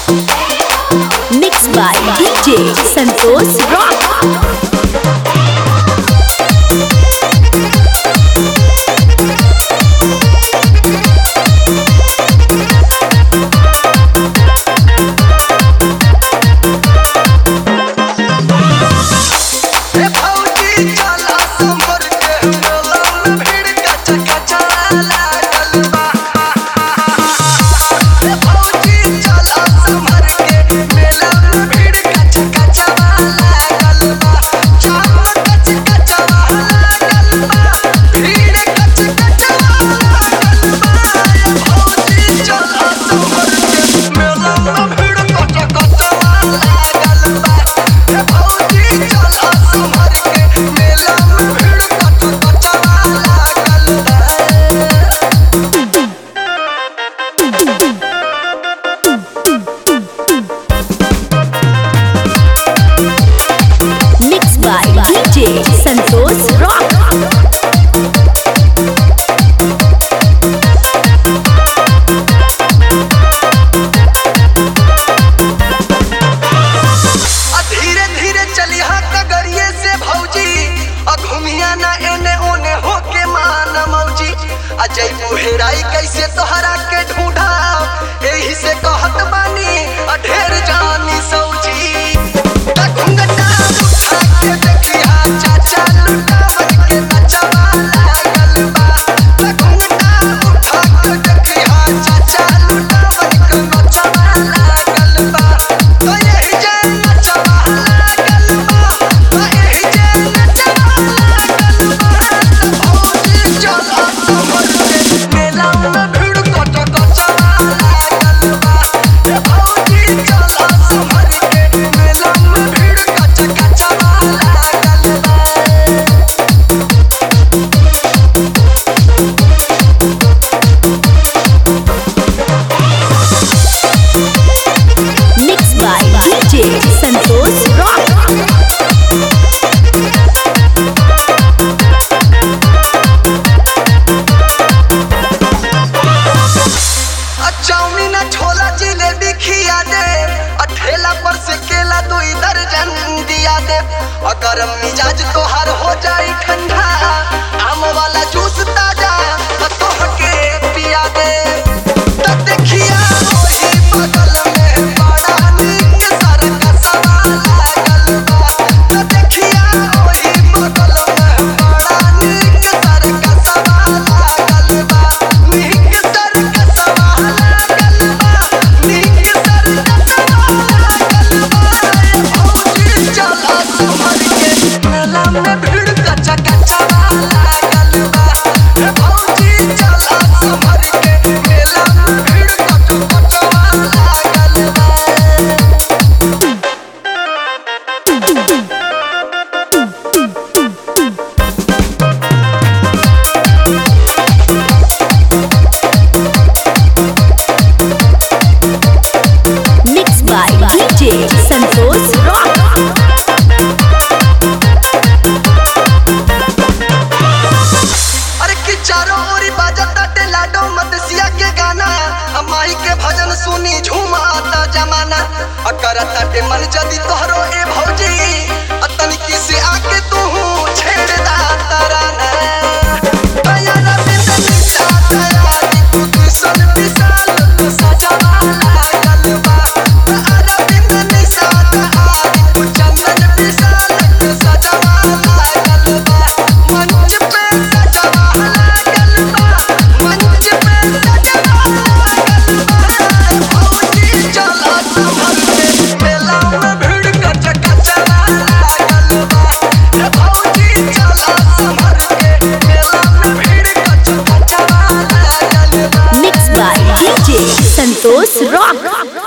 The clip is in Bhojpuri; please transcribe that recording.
Mixed by DJ Santosh Rock. Mixed by DJ Santosh Rock. धीरे धीरे चलिहा कगरिए से भौजी घूमिया ना एने ओने होके मान मौजी अजय बुहेराई कैसे तोहरा के ढूंढा यही से कहत बानी ढेर जानी सौजी घुंघटा उठा के देखिया चाचा लुटावन के नचवा लागल बा घुंघटा उठा के देखिया चाचा लुटावन के नचवा लागल बा तो यही जे नचवा लागल बा यही जे नचवा लागल बा भौजी चला कमर के मेला में भीड़ कट कचवा लागल बा भौजी चला कमर के मेला में भीड़ कट कचवा लागल बा। Mixed by DJ Santosh Rock. Chow mein chhola jalebi खिया दे ठेला पर से केला 2 दर्जन दिया दे गरम मिजाज तोहार हो जाई ठंडा आम वाला जूस ताजा तोहके पिया दे त देखिया ओही बगल में बड़ा नीक सरकसवा लागल बा त देखिया ओही बगल में बड़ा नीक सरकसवा लागल बा नीक सरकसवा लागल बा नीक सरकसवा लागल बा भौजी चला कमर के मेला में भीड़ कचा कचवा लागल बा भौजी चला कमर के मेला में भीड़ कचा कचवा लागल बा। Mixed by DJ Santosh Rock. अरे कि चारों ओरी बाजता टेलाडो मदसिया के गाना माई के भजन सुनी झूमाता जमाना करता टे मन जदी तोहरो ए